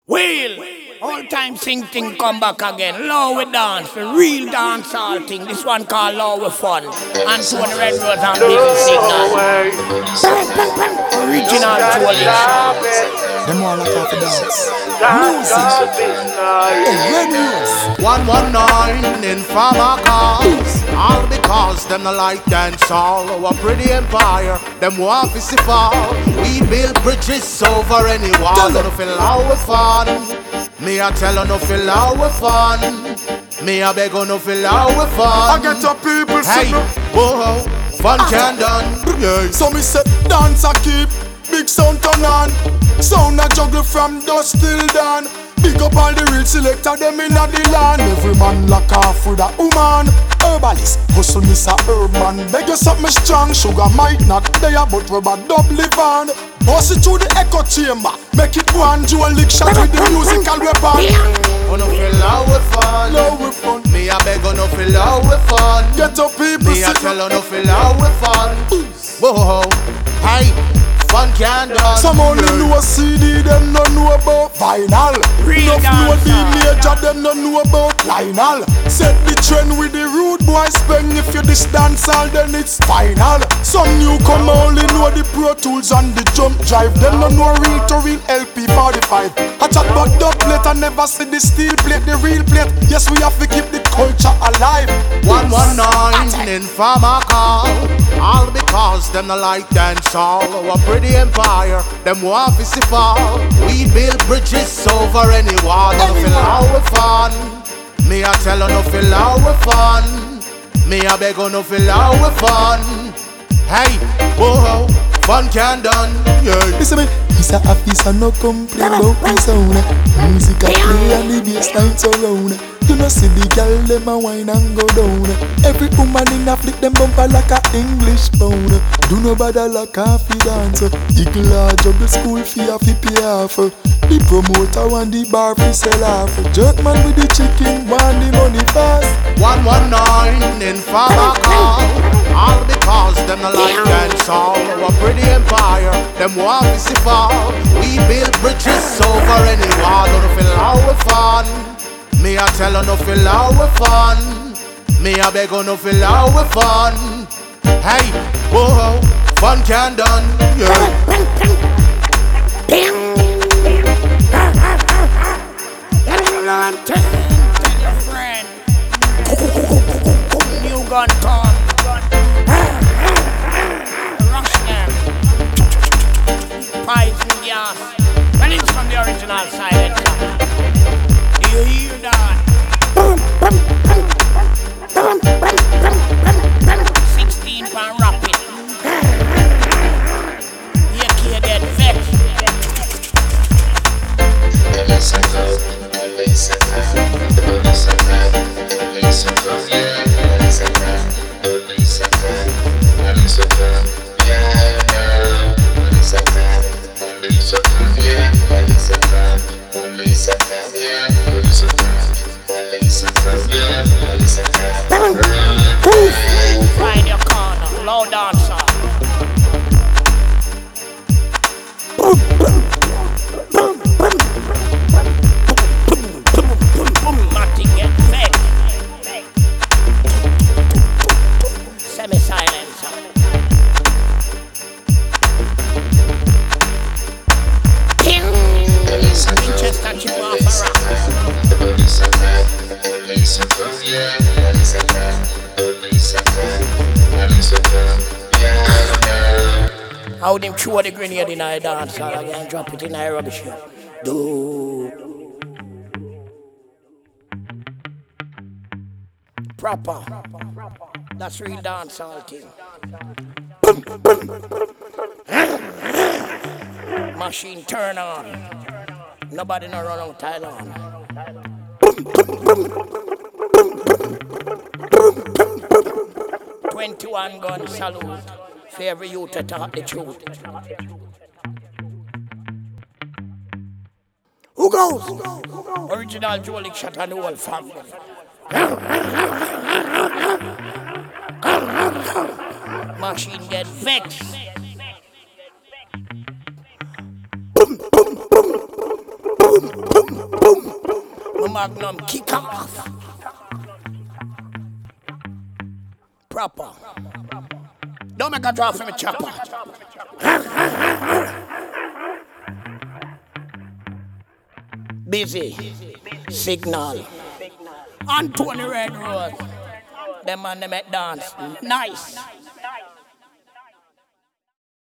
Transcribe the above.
Wheel, all time sing thing come back again. Low we dance, the real dance all thing. This one called Low we fun. And Tony Red Rose and Busy Signal. Original Polish. Them all like half a dance. Music. Red Rose. 119 in farmer cars. All because them no like dance all. Our pretty empire, them want to see fall. We build bridges over any wall. Don't feel how we fun. Me a tell her no feel how we fun. Me a beg her no feel how we fun. I get your people hey, whoa, fun can done. Yeah. So me say dance a keep. Big sound turn on. Sound a juggle from dusk till dawn. Big up all the real selector, them inna the land. Every man lock off with a woman. Herbalist, hustle Mr. Urban. Beg you something strong, sugar might not there, but rubber double van. Bust it through the echo chamber, make it one dual lick shot with the musical weapon. Oh no feel how we fun, how we fun. Me a beg no feel how we fun. Get up people, me a tell her no feel how we fun. Whoa, hey. Fun can done. Some only know CD, them no know about vinyl. Enough know the major, them no know about Lionel. Set the trend with the rude boy speng. If you this dance all, then it's final. Some newcomer only know the Pro Tools and the jump drive. Them no know real to real LP 45. I chat about the plate, I never see the steel plate, the real plate. Yes, we have to keep the culture alive. 119 in farmer call. All because them no like dance all. Our pretty empire, them want to see fall. We build bridges over any wall. Don't feel how we fun. Me a tell her no feel how we fun. Me a beg her no feel how we fun. Hey, whoa, fun can done. Yeah. Listen me, it's a office and no complain about me sound. Music a play and the bass line surround. You know see the girl them a wine and go down. Every woman in a flick them bumper like a English pound. Do no bother like a fi dance. Eagle a juggle school fee a fi pay off. The promoter want the bar fi sell off. Jerkman with the chicken want the money fast. 119 in farmer call. All because them no like dance all. Our pretty empire, them want to see fall. We build bridges over any wall. Don't feel how we fun. Me a tell her no feel how we fun. Me a beg her no feel how we fun. Hey, whoa, fun can done. Yeah. Tell your friend. New gun come. Rush them. Poison gas. Well, it's from the original Silencer. Do you hear that? 16 pound rapid. You can't get vexed. Find your corner, low dancer. Martin get vexed. Semi-silencer. Winchester chip off a rock. How them throw the grenade in a dance hall again, drop it in a rubbish heap. Do proper. That's real dance hall thing. Machine turn on. Nobody no run out Thailand. 21 gun salute for every youth to talk the truth. Who goes? Original Jolie shot and the whole family. Machine get vexed. Boom, boom, boom, boom, boom. boom, boom. My magnum kick off. Proper. Don't make a draw from a chopper. Busy. Signal. Anthony Red Rose. Them man they make dance. Nice.